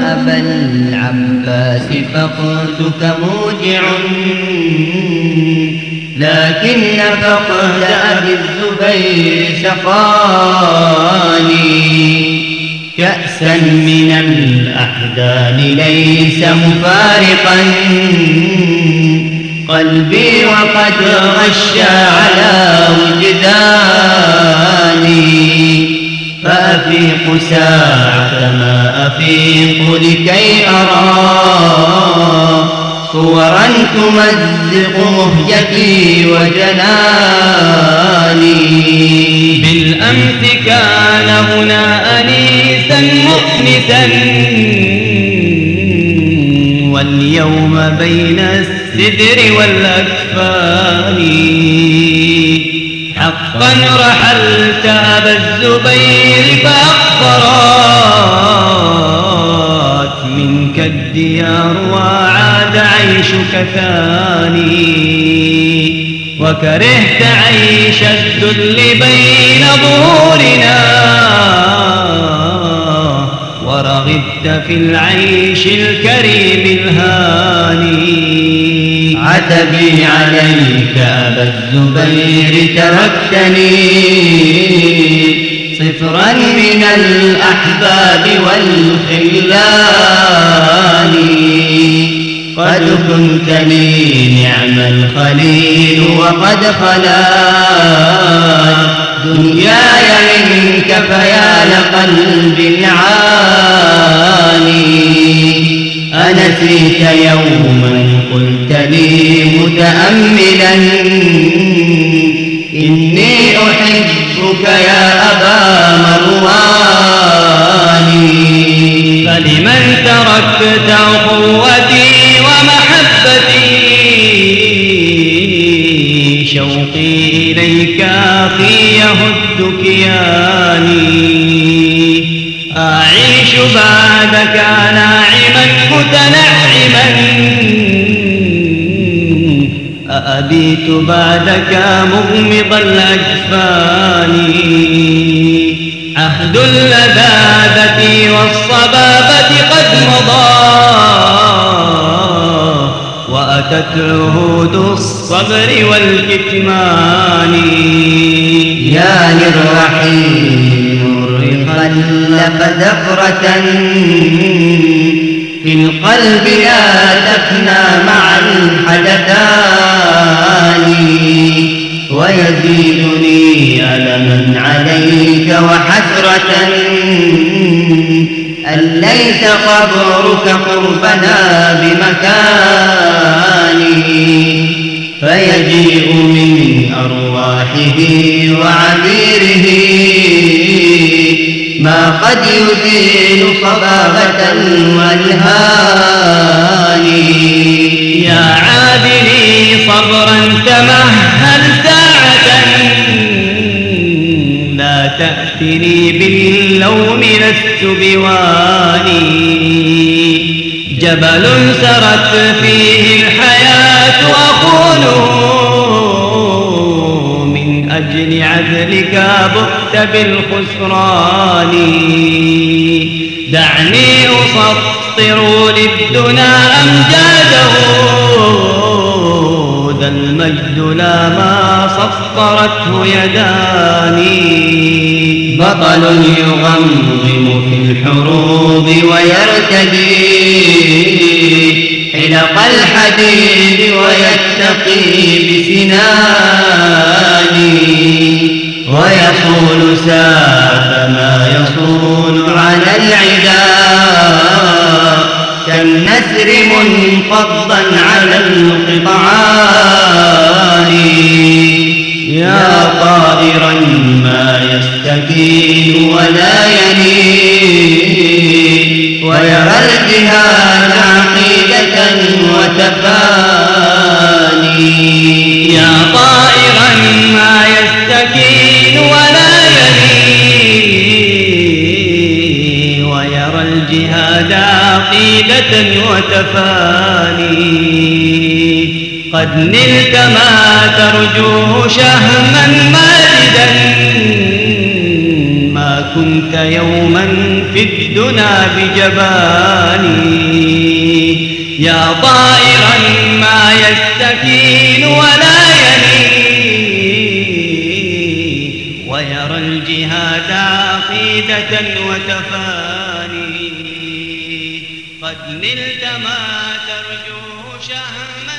أبا العباس فقدك موجع، لكن فقد أبي الزبير سقاني كأسا من الأحزان ليس مفارقا قلبي وقد غشى على وجداني، فأفيق ساعة ما أفيق لكي أرى صورا تمزق مهجتي وجناني. بالأمس كان هنا أنيسا مؤنسا، واليوم بين السدر والأكفان. حقا رحلت أبا الزبير فأخبرت منك الديار وعاد عيشك ثاني، وكرهت عيش الذل بين ظهورنا ورغبت في العيش الكريم الهاني. عتبي عليك أبا الزبير تركتني صفرا من الأحباب والخلان، قد كنت لي نعم الخليل وقد خلات دنياي منك فيا لقلب عاني. أنسيت يوما قلت لي متأملا إني أحبك يا أبا مروان، فلمن تركت أخوتي ومحبتي شوقي إليك أخي يهد كياني. أعيش بعدك ناعما متنعما، أبيت بعدك مغمض الأجفان. عهد اللذاذة والصبابة قد مضى، وأتت عهود الصبر والكتمان. يا للرحيم مرهقا لك زفرة في القلب لا تفنى مع الحدثان، ويزيدني ألما عليك وحسرة أن ليس قبرك قربنا بمكاني. فيجيء من أرواحه وعبيره ما قد يزيل صبابة والهان. يا عادلي صبرا تمهل ساعة، لا تأتني باللوم لست بواني. جبل سرت فيه الحياة أخونه، من أجل عدلك بؤت بالخسران. دعني أسطر للدنا أمجاده، ذا المجد لا ما سطرته يداني. بطل يغمغم في الحروب ويرتدي حلق الحديد ويتقي بسناني، ويصول ساعة ما يصول على العدا كالنسر منفضا على القطعان. يا طائرا ما يستكين ولا ينين، ويرى الجهاد عقيدة وتفاني. يا طائرا ما يستكين ولا ينين، ويرى الجهاد عقيدة وتفاني. قد نلت ما ترجوه شهما ماجدا، ما كنت يوما في الدنا بجباني يا طائرا ما يستكين ولا يني ويرى الجهاد عقيدة وتفاني قد نلت ما ترجو شهما